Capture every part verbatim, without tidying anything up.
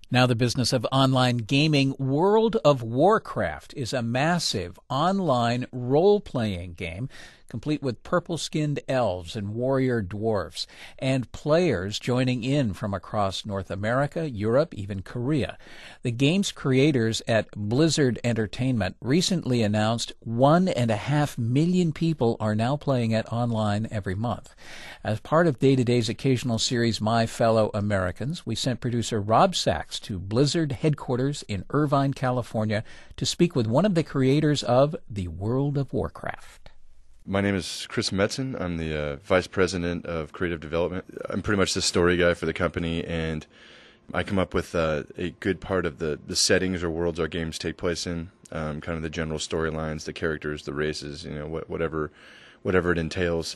Now, the business of online gaming. World of Warcraft is a massive online role-playing game, complete with purple-skinned elves and warrior dwarfs, and players joining in from across North America, Europe, even Korea. The game's creators at Blizzard Entertainment recently announced one and a half million people are now playing it online every month. As part of Day to Day's occasional series, My Fellow Americans, we sent producer Rob Sachs to Blizzard headquarters in Irvine, California, to speak with one of the creators of the World of Warcraft. My name is Chris Metzen. I'm the uh, Vice President of Creative Development. I'm pretty much the story guy for the company, and I come up with uh, a good part of the, the settings or worlds our games take place in, um, kind of the general storylines, the characters, the races, you know, wh- whatever, whatever it entails.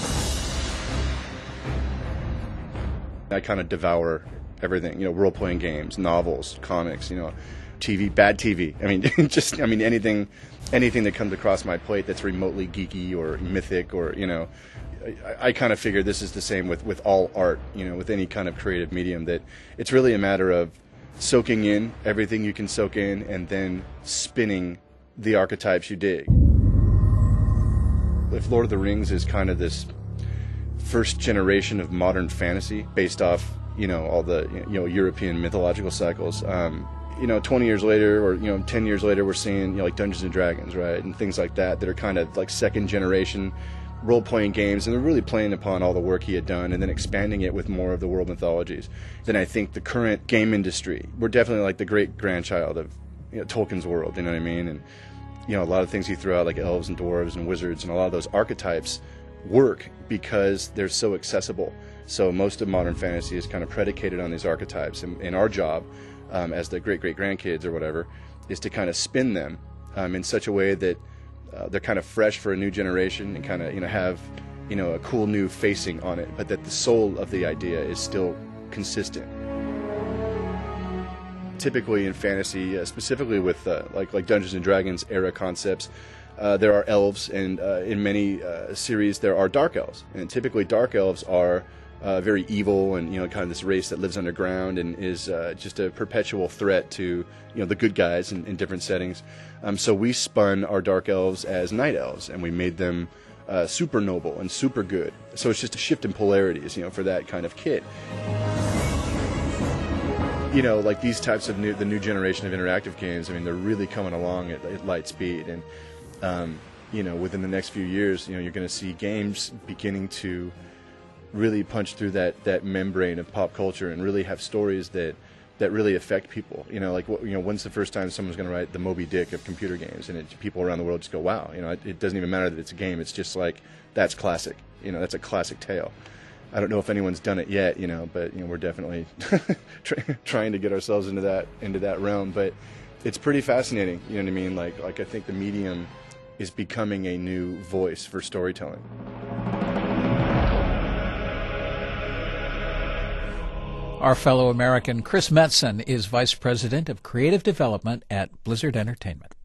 I kind of devour everything, you know, role-playing games, novels, comics, you know, T V, bad T V. I mean, just, I mean, anything, anything that comes across my plate that's remotely geeky or mythic or, you know, I, I kind of figure this is the same with, with all art, you know, with any kind of creative medium, that it's really a matter of soaking in everything you can soak in and then spinning the archetypes you dig. If Lord of the Rings is kind of this first generation of modern fantasy based off, you know, all the, you know, European mythological cycles, um, you know, twenty years later or, you know, ten years later, we're seeing, you know, like Dungeons and Dragons, right, and things like that that are kind of like second generation role-playing games, and they're really playing upon all the work he had done and then expanding it with more of the world mythologies. Then I think the current game industry, we're definitely like the great-grandchild of, you know, Tolkien's world, you know what I mean? And, you know, a lot of things he threw out, like elves and dwarves and wizards, and a lot of those archetypes work because they're so accessible. So most of modern fantasy is kind of predicated on these archetypes, and, and our job um, as the great-great-grandkids or whatever is to kind of spin them um, in such a way that uh, they're kind of fresh for a new generation and kind of, you know, have, you know, a cool new facing on it, but that the soul of the idea is still consistent. Typically in fantasy, uh, specifically with uh, like like Dungeons and Dragons era concepts, uh, there are elves, and uh, in many uh, series there are dark elves, and typically dark elves are uh, very evil and, you know, kind of this race that lives underground and is uh, just a perpetual threat to, you know, the good guys in, in different settings. Um, so we spun our dark elves as night elves, and we made them uh, super noble and super good. So it's just a shift in polarities, you know, for that kind of kid. You know, like these types of new, the new generation of interactive games, I mean, they're really coming along at, at light speed. And, um, you know, within the next few years, you know, you're going to see games beginning to really punch through that, that membrane of pop culture and really have stories that, that really affect people. You know, like, what, you know, when's the first time someone's going to write the Moby Dick of computer games? And it, people around the world just go, wow, you know, it, it doesn't even matter that it's a game. It's just like, that's classic. You know, that's a classic tale. I don't know if anyone's done it yet, you know, but, you know, we're definitely try, trying to get ourselves into that into that realm. But it's pretty fascinating, you know what I mean? Like, like I think the medium is becoming a new voice for storytelling. Our fellow American Chris Metzen is Vice President of Creative Development at Blizzard Entertainment.